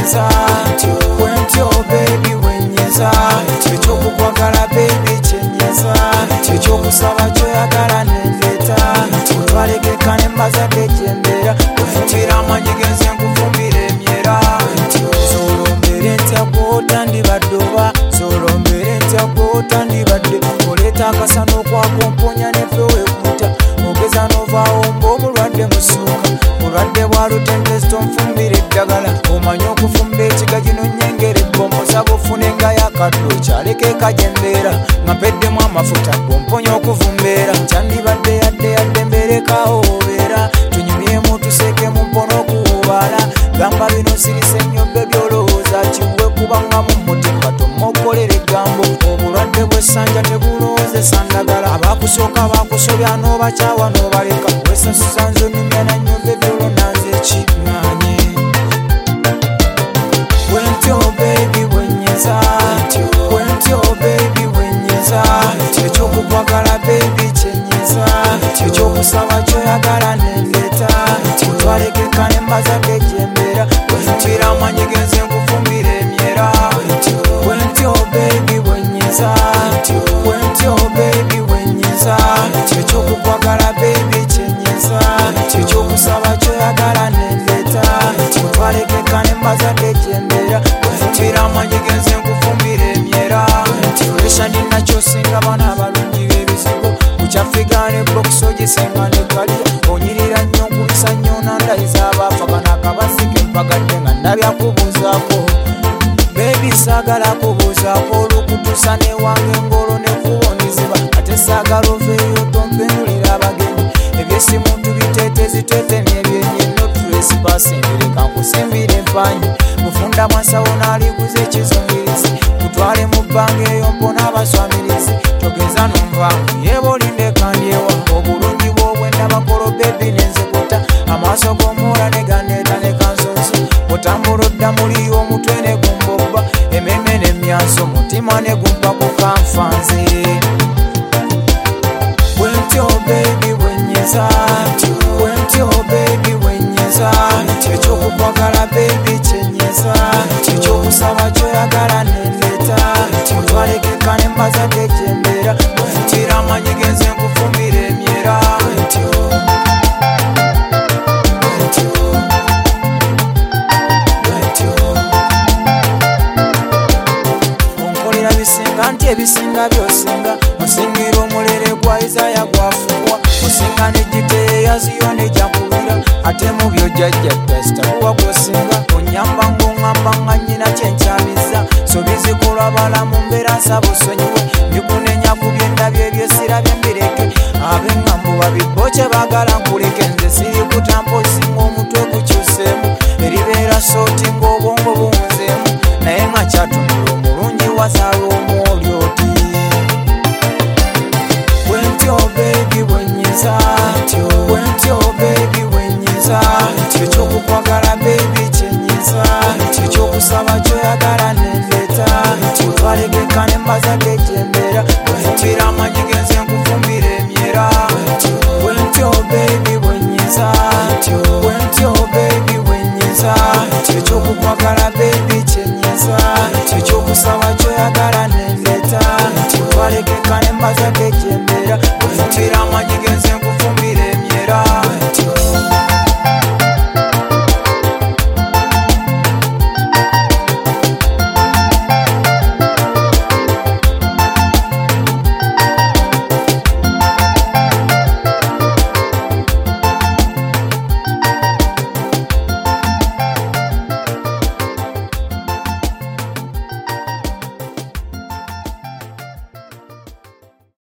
wenyeza wentyo baby wenyeza ekyokukwagala baby kyenyeza ekyokusaba kyoyagala nendeta otwalekeka nembazadde gyembeera kufumbira amanyigenze nkufumbira emyera zolombere ntya gwotandibadde oba zolombere ntya gwotandibadde oleeta akasana okwakomponya neffe wekuta ogeza novaawo ng'omulwadde musuuka bulwadde bwa lutendesi tonfumbira eddagala omanye okufumba ekiga gino nyengera ebbomoza bufunenga yakadde okyalekeka gyembeera nga mpeddemu amafuta gwomponya okuvumbeera kyandibadde yadde mberekawo obeera tunyumyemu tusekemu mpona okuwubala gamba bino sirise nnyo bbe byolowooza kiwe kubanga mu mutima tomukolera eggambo obulwadde bw'essanja tebulowoozesa ndagala abakusooka bakusobya n'obakyawa n'obaleka wesasuza nze onnumya na nnyo bbe byolonanze ekiŋŋaanye wentyo baby wenyeza wentyo baby wenyeza ekyokukwagala baby kyenyeza ekyokusaba kyoyagala nendeta otwalekeka nembazadde gyembeera wefumbira amanyigenze nkufumbira emyera wentyo baby wenyeza wentyo baby wenyeza ekyokukwagala baby kyenyeza ekyokusaba kyoyagala nendeta otwalekeka nembazadde gyembeera wefumbira amanyigenze nkufumbira emyera lesha ninakyo singa bana abalungi b'ebizigo kukyafigane bokiso gisenga nekalira onyirira nnyo nkubisa nnyo nandayiza abaafa kana akabasike mpagadde nga ndabyakubuuzaako bebi saagala kubuuzaako olukutusa newange engolo nekuboniziba ate saagala oveeyo tompenulira abagenyi ebyesimu tubiteeteziteete nebyenye notrespasingereka nkusimbira empanyi mufunda mwasawo n'aliguza ekizungirizi kutwale mu bbanga eyo mpona abaswamirizi togeza nonvangu yeba olinde kandyewa obulungi bw'obwenda bakolo bebi nenzikota amaaso g'omuwala neganeeta ne kansonso otambula odda muli omutwe ne gumbobba ememe n'emyanso mutima ne gumpa ku kanfanze wentyo baby wenyeza wentyo baby wenyeza ekyokukwagala baby kyenyeza ekyokusaba kyoyagala nendeta otwalekeka nembazadde gyembeera wefumbira amanyigenze nkufumbira emyera onkolera bisinga nti ebisinga byosinga osingira omulere gwa Isaya gwafuuwa osinga negiteyeyaziyo nejakubira ate mu byo jjajja tasitakuwa gwosinga onyamba ng'oŋŋamba nga nnyina kyenkyamiza so bizikolwa balamu mbeera nsaba osonyiwe bikunenya ku byendabyo ebyesirabye mbireke ab'eŋŋambo babibbo kye baagala nkuleke nze siri kutampozi ng'omutwe gukyuseemu eribeera sooti ng'obwongo